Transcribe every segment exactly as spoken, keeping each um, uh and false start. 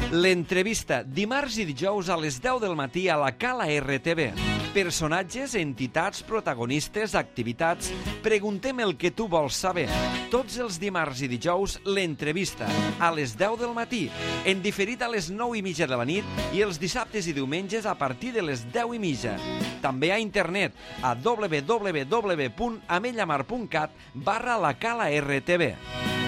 L'entrevista, dimarts i dijous a les deu del matí a la Cala R T V. Personatges, entitats, protagonistes, activitats... Preguntem el que tu vols saber. Tots els dimarts i dijous, l'entrevista, a les deu del matí, en diferit a les nou i mitja de la nit i els dissabtes i diumenges a partir de les deu i mitja. També a internet, a w w w punt amellamar punt cat barra la Cala R T V.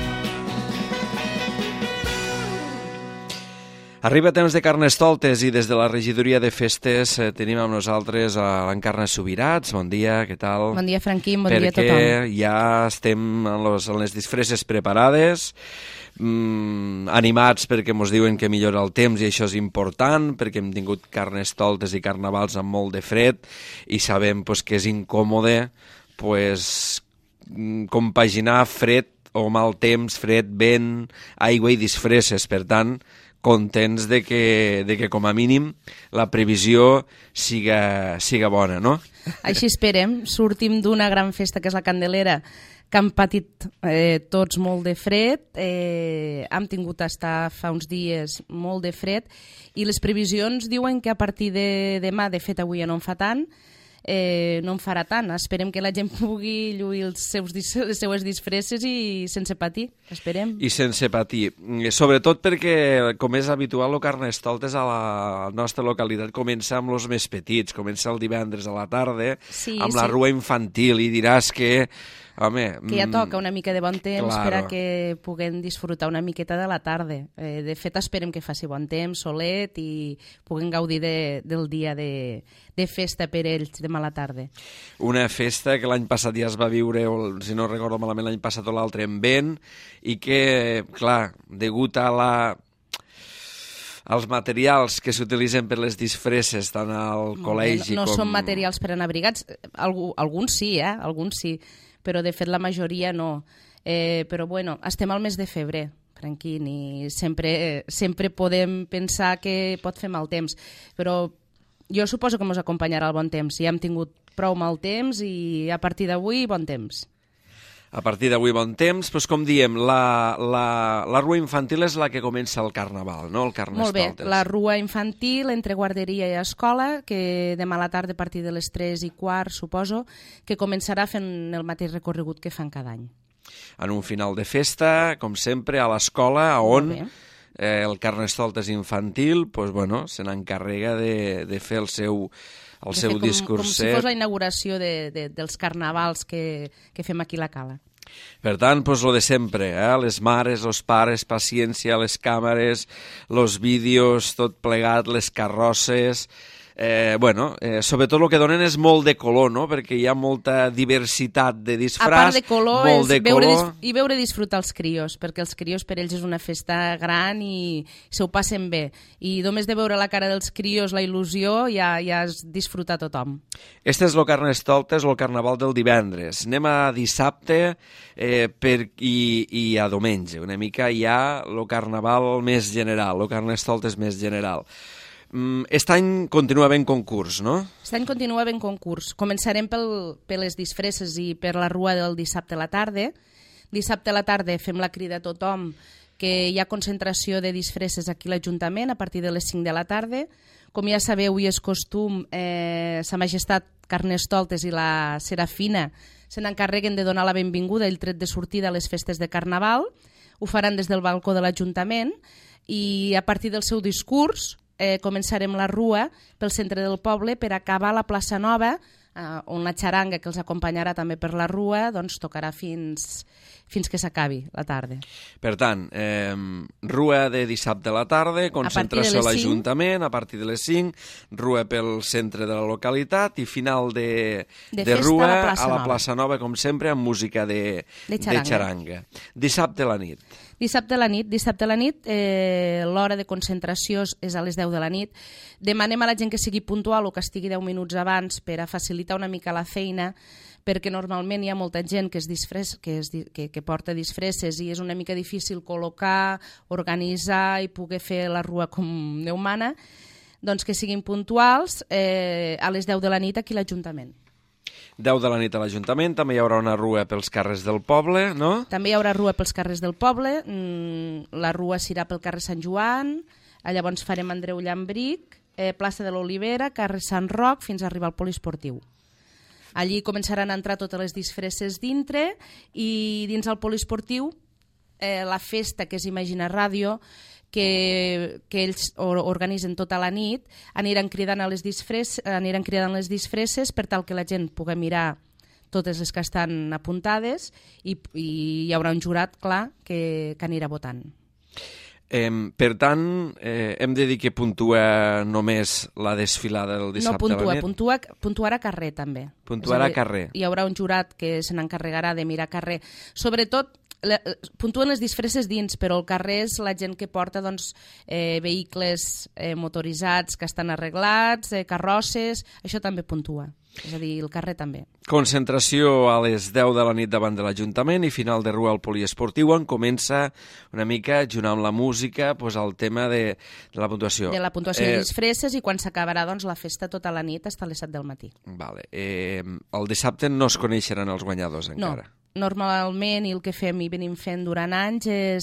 Arriba temps de Carnestoltes i des de la regidoria de festes eh, tenim amb nosaltres a l'Encarna Subirats. Bon dia, què tal? Bon dia, Franquín, bon Perquè dia a tothom. Perquè ja estem en, los, en les disfresses preparades, mm, animats perquè ens diuen que millora el temps i això és important, perquè hem tingut Carnestoltes i carnavals amb molt de fred i sabem pues, que és incòmode pues, compaginar fred o mal temps, fred, vent, aigua i disfresses. Per tant, contents de que, de que com a mínim la previsió siga, siga bona, no? Així esperem. Sortim d'una gran festa que és la Candelera, que han patit eh, tots molt de fred, eh, hem tingut estar fa uns dies molt de fred i les previsions diuen que a partir de demà, de fet avui ja no en fa tant, Eh, no en farà tant. Esperem que la gent pugui lluir els seus, les seues disfresses i sense patir, esperem. I sense patir. Sobretot perquè, com és habitual, el Carnestoltes a la nostra localitat comença amb els més petits, comença el divendres a la tarda, sí, amb sí. la rua infantil, i diràs que... Home, que ja toca una mica de bon temps claro. per a que puguem disfrutar una miqueta de la tarda. Eh, de fet, esperem que faci bon temps, solet, i puguem gaudir de, del dia de, de festa per ells demà a la tarda. Una festa que l'any passat ja es va viure, o, si no recordo malament, l'any passat o l'altre en vent, i que, clar, degut a la... els materials que s'utilitzen per les disfresses, tant al col·legi no, no com... No són materials per anar abrigats. Algú, alguns sí, eh? Alguns sí. Però de fet la majoria no. Eh, però bueno, estem al mes de febrer, Franquín, i sempre, sempre podem pensar que pot fer mal temps. Però jo suposo que ens acompanyarà el bon temps. Ja hem tingut prou mal temps i a partir d'avui bon temps. A partir d'avui bon temps, doncs com diem, la, la, la rua infantil és la que comença el carnaval, no? El Carnestoltes. Molt bé, la rua infantil entre guarderia i escola, que demà a la tarda a partir de les tres i quart, suposo, que començarà fent el mateix recorregut que fan cada any. En un final de festa, com sempre, a l'escola, on eh, el Carnestoltes infantil pues, bueno, se n'encarrega de, de fer el seu... el de seu com, discurset. Com si fos la inauguració de, de, dels carnavals que, que fem aquí a la Cala. Per tant, doncs lo de sempre, eh? Les mares, els pares, paciència, les càmeres, els vídeos, tot plegat, les carrosses... Eh, bueno, eh, sobretot el que donen és molt de color, no? Perquè hi ha molta diversitat de disfraç, a part de color, molt és de veure color. I veure disfrutar els crios, perquè els crios per ells és una festa gran i se ho passen bé. I només de veure la cara dels crios, la il·lusió, ja, ja es disfruta tothom. Este és el Carnestoltes o el Carnaval del divendres. Anem a dissabte eh, per, i, i a diumenge. Una mica ja el Carnaval més general, el Carnestoltes més general. Aquest any continua ben concurs, no? Aquest any continua ben concurs. Començarem pel, per les disfresses i per la rua del dissabte a la tarda. Dissabte a la tarda fem la crida a tothom que hi ha concentració de disfresses aquí a l'Ajuntament a partir de les cinc de la tarda. Com ja sabeu i és costum, eh, Sa Majestat Carnestoltes i la Serafina se n'encarreguen de donar la benvinguda i el tret de sortida a les festes de Carnaval. Ho faran des del balcó de l'Ajuntament i a partir del seu discurs Eh, començarem la rua pel centre del poble per acabar a la plaça Nova, eh, on la xaranga que els acompanyarà també per la rua doncs tocarà fins, fins que s'acabi la tarda. Per tant, eh, rua de dissabte a la tarda, concentració a l'Ajuntament a partir de les cinc, rua pel centre de la localitat i final de, de, de rua a la, a la plaça Nova, com sempre, amb música de, de, xaranga. de xaranga. Dissabte a la nit. Dissabte a la nit, dissabte a la nit eh, l'hora de concentració és a les deu de la nit. Demanem a la gent que sigui puntual o que estigui deu minuts abans per a facilitar una mica la feina, perquè normalment hi ha molta gent que, es disfres, que, es, que, que porta disfresses i és una mica difícil col·locar, organitzar i poder fer la rua com Déu mana. Doncs que siguin puntuals eh, a les deu de la nit aquí a l'Ajuntament. deu de la nit a l'Ajuntament, també hi haurà una rua pels carrers del poble, no? També hi haurà rua pels carrers del poble, la rua s'irà pel carrer Sant Joan, Llavors farem Andreu Llambric, eh, plaça de l'Olivera, carrer Sant Roc, fins a arribar al poliesportiu. Allí començaran a entrar totes les disfresses dintre i dins el poliesportiu eh, la festa, que és Imagina Ràdio, que, que ells organitzen tota la nit, aniran cridant, a les disfresses, aniran cridant les disfresses per tal que la gent pugui mirar totes les que estan apuntades i, i hi haurà un jurat, clar, que, que anirà votant. Eh, per tant, eh, hem de dir que puntua només la desfilada del dissabte no puntua, a la nit? Puntua, puntuarà carrer també. Puntuarà carrer. Hi haurà un jurat que se n'encarregarà de mirar carrer. Sobretot, La, puntuen les disfresses dins, però el carrer és la gent que porta doncs, eh, vehicles eh, motoritzats que estan arreglats, eh, carrosses, això també puntua, és a dir, el carrer també. Concentració a les deu de la nit davant de l'Ajuntament i final de rua al poliesportiu, on comença una mica, junt amb la música, pues, el tema de, de la puntuació. De la puntuació eh... de disfresses i quan s'acabarà doncs, la festa tota la nit fins a les set del matí. Vale. Eh, el dissabte no es coneixeran els guanyadors encara. No. Normalment, i el que fem i venim fent durant anys, és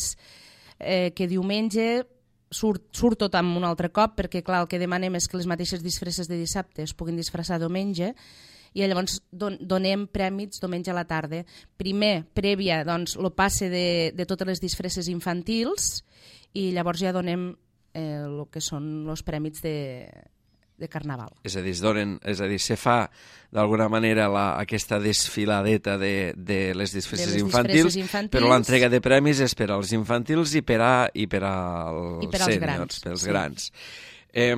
eh, que diumenge surt, surt tot amb un altre cop, perquè clar, el que demanem és que les mateixes disfresses de dissabte es puguin disfressar diumenge, i llavors don, donem prèmits diumenge a la tarda. Primer, prèvia, doncs, el passe de, de totes les disfresses infantils, i llavors ja donem eh, el que són els prèmits de... de Carnaval. És a dir, es donen, és a dir, se fa d'alguna manera la, aquesta desfiladeta de, de les disfresses, de les infantils, disfresses infantils, però l'entrega de premis és per als infantils i per, a, i per als I per als sèniors, grans, per als sí. grans. Eh,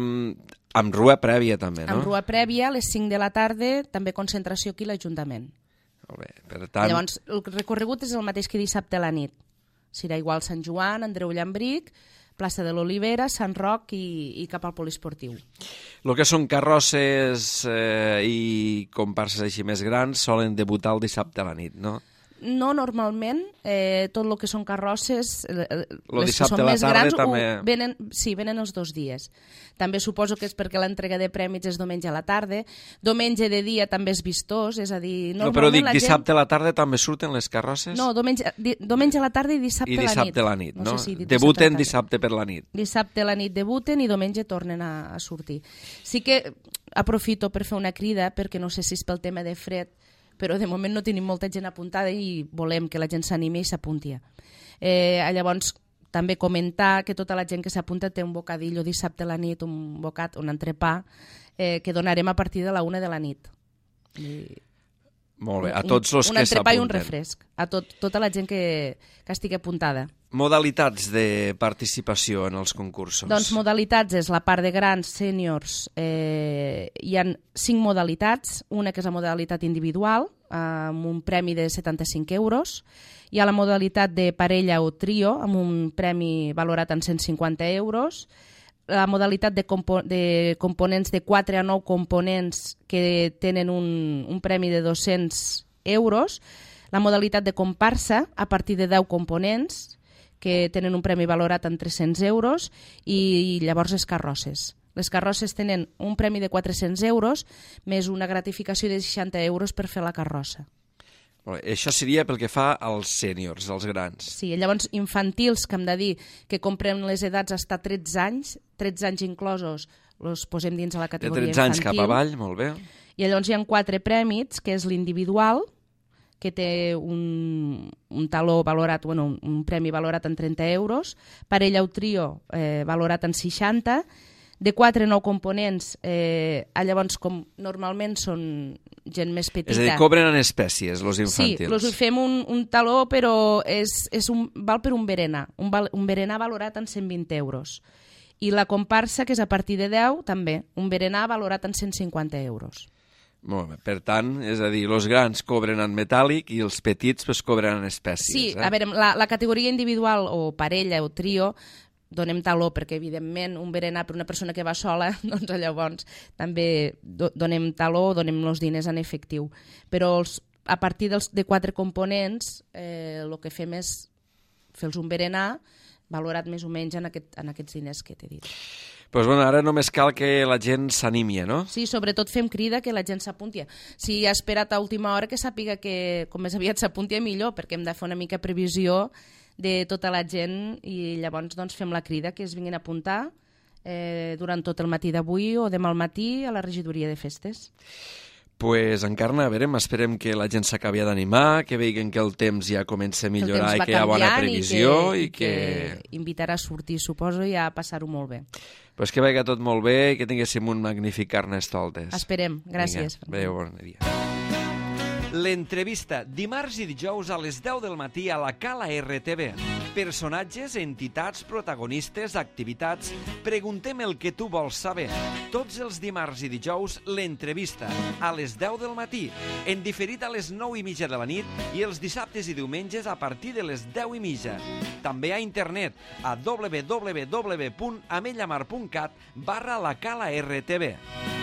amb rua prèvia també, no? Amb rua prèvia, a les cinc de la tarda, també concentració aquí a l'Ajuntament. Molt bé, per tant... Llavors, el recorregut és el mateix que dissabte a la nit. Serà igual Sant Joan, Andreu Llambric, plaça de l'Olivera, Sant Roc i, i cap al poliesportiu. El que són carrosses eh, i comparses així més grans solen debutar el dissabte a la nit, no? No, normalment, eh, tot el que són carrosses, eh, les que són la més tarda grans, també... ho, venen, sí, venen els dos dies. També suposo que és perquè l'entrega de prèmits és diumenge a la tarda. Diumenge de dia també és vistós, és a dir... No, però dic, la dissabte gent... a la tarda també surten les carrosses? No, diumenge, di, diumenge a la tarda i dissabte, I dissabte a la nit. No, no? sé si debuten dissabte, dissabte per la nit. Dissabte a la nit debuten i diumenge tornen a, a sortir. Sí que aprofito per fer una crida, perquè no sé si és pel tema de fred, però de moment no tenim molta gent apuntada i volem que la gent s'animi i s'apunti. Eh, llavors, també comentar que tota la gent que s'apunta té un bocadillo dissabte a la nit, un bocat, un entrepà, eh, que donarem a partir de la una de la nit. I... Molt bé, a tots els un, que s'apunten. Un entrepà i un refresc, a tot, tota la gent que, que estigui apuntada. Modalitats de participació en els concursos. Doncs modalitats és la part de grans, sèniors, eh, hi ha cinc modalitats, una que és la modalitat individual, eh, amb un premi de setanta-cinc euros, hi ha la modalitat de parella o trio, amb un premi valorat en cent cinquanta euros, la modalitat de, compo de components de quatre a nou components que tenen un, un premi de dos-cents euros, la modalitat de comparsa a partir de deu components que tenen un premi valorat en tres-cents euros i llavors les carrosses. Les carrosses tenen un premi de quatre-cents euros més una gratificació de seixanta euros per fer la carrossa. Molt bé. Això seria pel que fa als sèniors, als grans. Sí, llavors infantils, que hem de dir que comprem les edats fins a tretze anys, tretze anys inclosos, els posem dins a la categoria infantil. De tretze anys cap avall, molt bé. I llavors hi ha quatre prèmits, que és l'individual, que té un, un taló valorat, bueno, un, un premi valorat en trenta euros, parella o trio eh, valorat en seixanta, de quatre a nou components, eh, llavors com normalment són gent més petita. És a dir, cobren en espècies, els infantils. Sí, els fem un, un taló, però és, és un, val per un berenar, un, val, un berenar valorat en cent vint euros. I la comparsa, que és a partir de deu, també, un berenar valorat en cent cinquanta euros. Molt bé. Per tant, és a dir, els grans cobren en metàl·lic i els petits pues, cobren en espècies. Sí, eh? a veure, la, la categoria individual o parella o trio donem taló perquè, evidentment, un berenar per una persona que va sola, doncs llavors també do, donem taló, donem els diners en efectiu. Però els, a partir dels, de quatre components, eh, el que fem és fer-los un berenar valorat més o menys en, aquest, en aquests diners que t'he dit. Pues bueno, ara només cal que la gent s'animi, no? Sí, sobretot fem crida que la gent s'apunti. Si ha esperat a última hora, que sàpiga que com més aviat s'apunti millor, perquè hem de fer una mica previsió de tota la gent i llavors doncs, fem la crida que es vinguin a apuntar eh, durant tot el matí d'avui o demà al matí a la regidoria de festes. Pues Encarna, a veure, esperem que la gent s'acabi d'animar, que veiguen que el temps ja comença a millorar i que hi ha bona previsió i que... i que invitarà a sortir, suposo, i a passar-ho molt bé. Pues que vagi tot molt bé i que tinguéssim un magnífic Carnestoltes. Esperem, gràcies. Vinga, adéu, bon dia. L'entrevista, dimarts i dijous a les deu del matí a la Cala R T V. Personatges, entitats, protagonistes, activitats... Preguntem el que tu vols saber. Tots els dimarts i dijous, l'entrevista, a les deu del matí, en diferit a les nou i mitja de la nit i els dissabtes i diumenges a partir de les deu i mitja. També a internet, a w w w punt amellamar punt cat barra la Cala R T V.